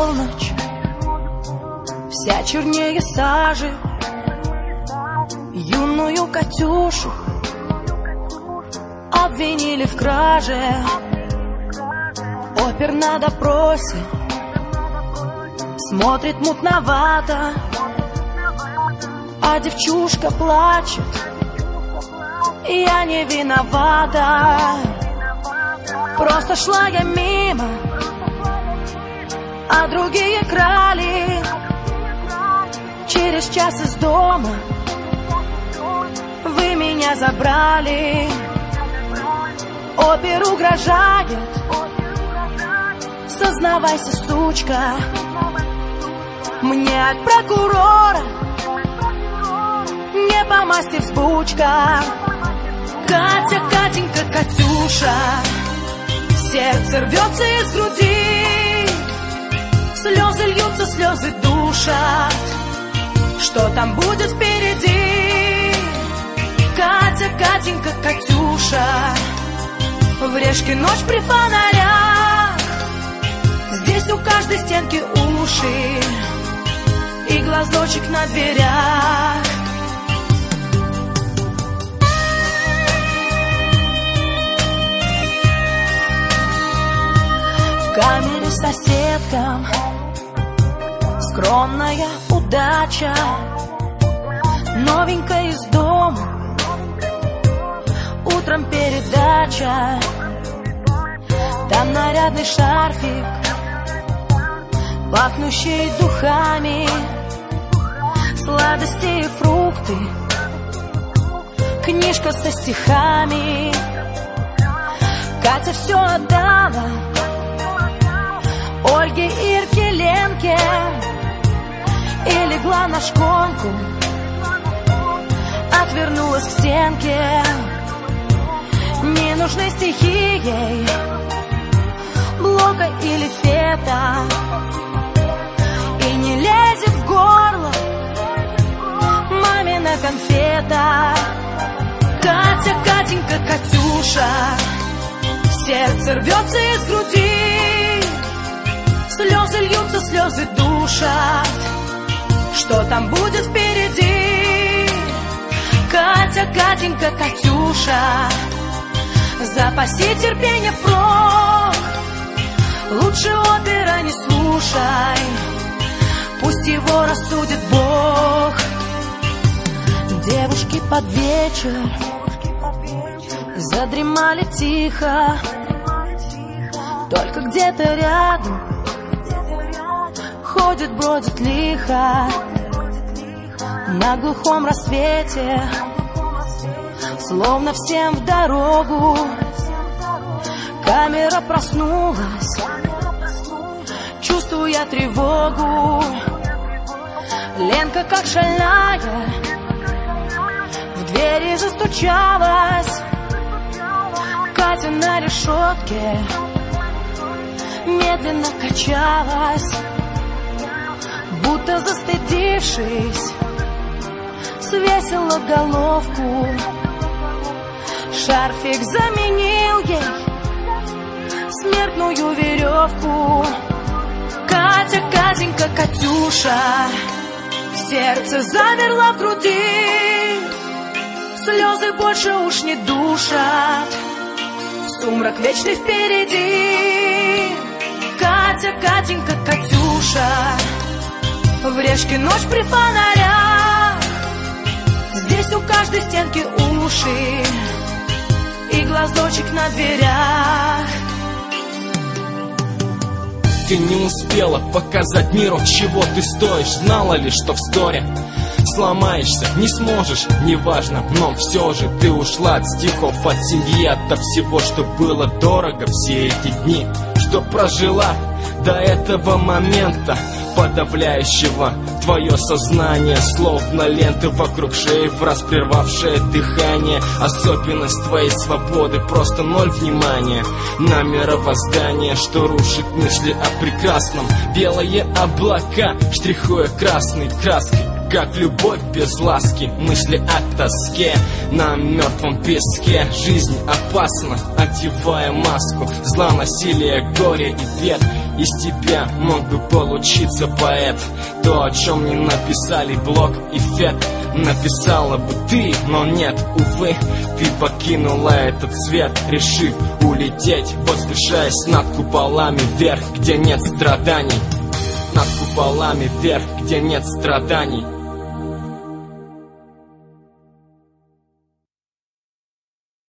полночь, вся чернее сажи. Юную Катюшу обвинили в краже. Опер на допросе смотрит мутновато, а девчушка плачет: я не виновата. Просто шла я мимо, а другие крали. Через час из дома вы меня забрали. Опер угрожает: сознавайся, сучка. Мне от прокурора не по масти взбучка. Катя, Катенька, Катюша, сердце рвется из груди, слезы льются, слезы душат. Что там будет впереди? Катя, Катенька, Катюша, в Решке ночь при фонарях. Здесь у каждой стенки уши и глазочек на дверях. В камере соседкам скромная удача. Новенькая из дома, утром передача. Там нарядный шарфик, пахнущий духами, сладости и фрукты, книжка со стихами. Катя все отдала Ольге, Ирке, Ленке и легла на шконку, отвернулась к стенке. Не нужны стихи ей Блока или Фета, и не лезет в горло мамина конфета. Катя, Катенька, Катюша, сердце рвется из груди, слезы льются, слезы душат. Что там будет впереди? Катя, Катенька, Катюша, запаси терпение впрок. Лучше опера не слушай, пусть его рассудит Бог. Девушки под вечер задремали тихо, только где-то рядом ходит, бродит лихо. На глухом рассвете, словно всем в дорогу, камера проснулась, чувствуя тревогу. Ленка, как шальная, в двери застучалась. Катя на решетке медленно качалась, будто застыдившись, свесила головку. Шарфик заменил ей смертную веревку. Катя, Катенька, Катюша, сердце замерло в груди, слезы больше уж не душат, сумрак вечный впереди. Катя, Катенька, Катюша, в Решке ночь при фонарях. Здесь у каждой стенки уши и глазочек на дверях. Ты не успела показать миру, чего ты стоишь. Знала ли, что вскоре сломаешься, не сможешь, неважно, но все же ты ушла от стихов, от семьи, от всего, что было дорого все эти дни, что прожила до этого момента подавляющего твое сознание, словно ленты вокруг шеи, враз прервавшее дыхание. Особенность твоей свободы — просто ноль внимания на мировоздание, что рушит мысли о прекрасном. Белые облака, штрихуя красной краской, как любовь без ласки, мысли о тоске на мертвом песке. Жизнь опасна, одевая маску зла, насилия, горя и бед. Из тебя мог бы получиться поэт. То, о чем не написали Блок и Фет, написала бы ты, но нет, увы. Ты покинула этот свет, решив улететь, возвышаясь над куполами вверх, где нет страданий. Над куполами вверх, где нет страданий.